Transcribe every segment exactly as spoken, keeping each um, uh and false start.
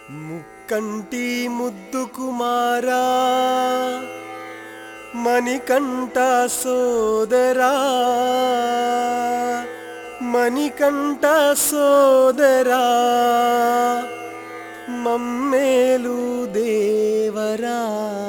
ముక్కంటి ముద్దు కుమారా మణికంఠ సోదరా మణికంఠ సోదరా మమ్మేలు దేవరా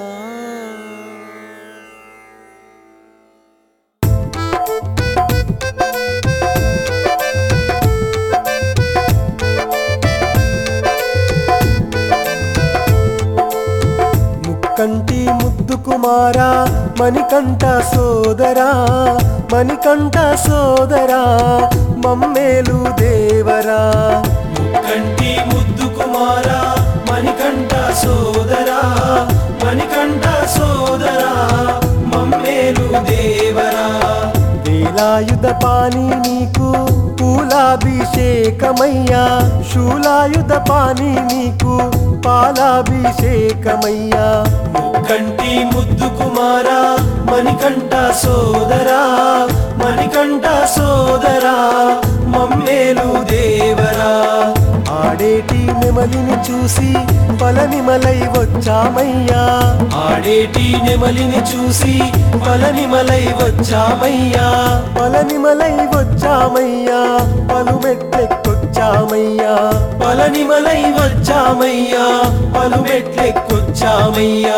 కంటి ముద్దు కుమారా మణికంఠ సోదరా మణికంఠ సోదరా మమ్మేలు దేవరా ముక్కంటి ముద్దు కుమారా మణికంఠ సోదరా మణికంఠ సోదరా మమ్మేలు దేవరా వేలాయుధ పాని నీకు పూలాభిషేకమయ్యా శూలాయుధ పాని నీకు పాలాభిషేకమయ్యా ముక్కంటి ముద్దు కుమారా మణికంఠ సోదరా మణికంఠ సోదరా మమ్మేలు దేవరా ఆడేటి నెమలిని చూసి పలనిమలై వచ్చామయ్యా ఆడేటి నెమలిని చూసి పలనిమలై వచ్చామయ్యా పలనిమలై వచ్చామయ్యా పలుమెట్లెక్కొచ్చామయ్యా పలనిమలై వచ్చామయ్యా పలుమెట్లెక్కొచ్చామయ్యా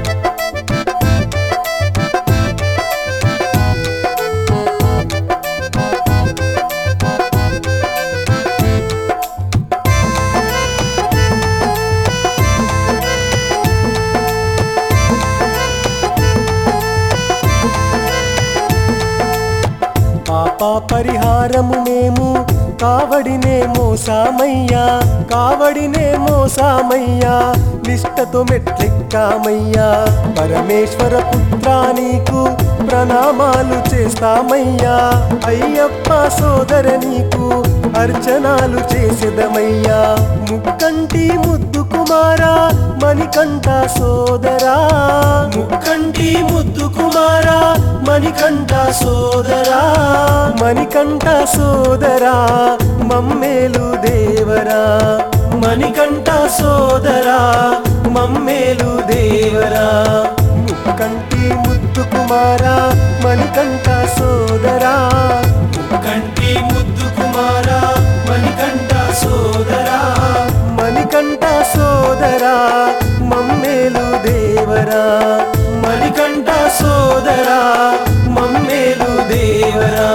పాప పరిహారము మేము కావడినే మోసామయ్యా కావడినే మోసామయ్యా నిష్టతో మెట్లెక్కామయ్యా పరమేశ్వర పుత్రా నీకు ప్రణామాలు చేస్తామయ్యా అయ్యప్ప సోదర నీకు అర్చనాలు చేసేదమయ్యా ముక్కంటి ముద్దు కుమారా మణికంఠ సోదరా ముక్కంటి ముద్దు కుమారా మణికంఠ సోదరా మణికంఠ సోదరా మమ్మేలు దేవరా మణికంఠ సోదరా మమ్మేలు దేవరా ముక్కంటి ముద్దు కుమారా మణికంఠ సోదరా ముక్కంటి ముద్దు కుమారా మణికంఠ సోదరా మణికంఠ సోదరా మమ్మేలు దేవరా మణికంఠ సోదరా మమ్మేలు దేవరా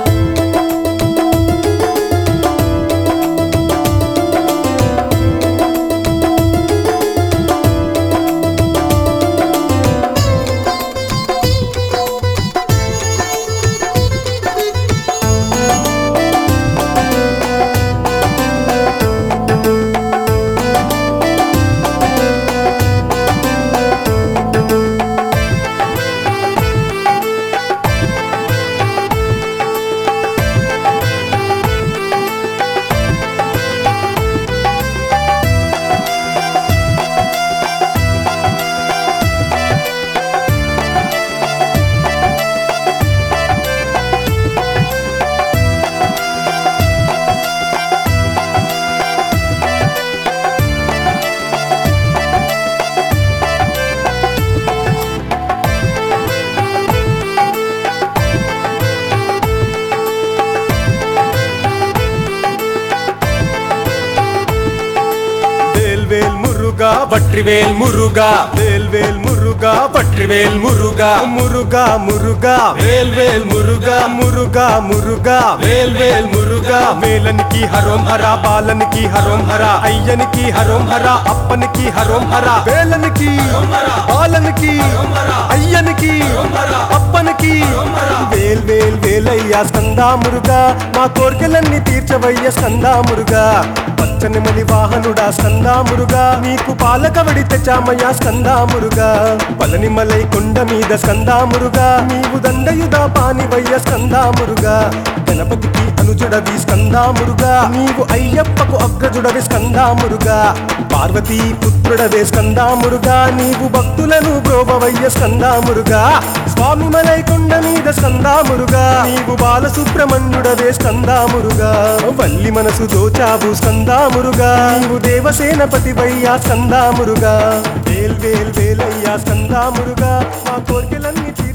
வற்றிவேல் முருகா வேல்வேல் முருகா வற்றிவேல் முருகா முருகா முருகா வேல்வேல் முருகா முருகா முருகா வேல்வேல் முருகா வேலனுக்கு ஹரோம் ஹரா பாலனுக்கு ஹரோம் ஹரா ஐயனுக்கு ஹரோம் ஹரா அப்பனுக்கு ஹரோம் ஹரா வேலனுக்கு பாலனுக்கு ஐயனுக்கு అప్పనికి వేల్ వేల్ వేలయ్యా స్కందా మురుగా మా కోర్కెలన్నీ తీర్చవయ్య స్కందా మురుగా పచ్చని మలి వాహనుడా స్కందా మురుగా నీకు పాలకవడి తెచ్చామయ్యా స్కందా మురుగా పలనిమలై కొండ మీద స్కందామురుగా నీవు దండయుధ పానివయ్య స్కందామురుగా గణపతికి అనుజుడవి స్కందామురుగా నీవు అయ్యప్పకు అగ్రజుడవి స్కందామురుగా పార్వతీ పుత్రుడవే స్కందామురుగా నీవు భక్తులను బ్రోవవయ్య స్కందామురుగా స్వామి మలై కొండ మీద స్కందామురుగా నీవు బాలసుబ్రహ్మణ్యుడవే స్కందామురుగా వల్లి మనసు దోచావు స్కందామురుగా నీవు దేవసేనపతి వయ్యా స్కందామురుగా వేల్ వేల్ వేలయ్యా స్కందామురుగా మా కోరికలన్నీ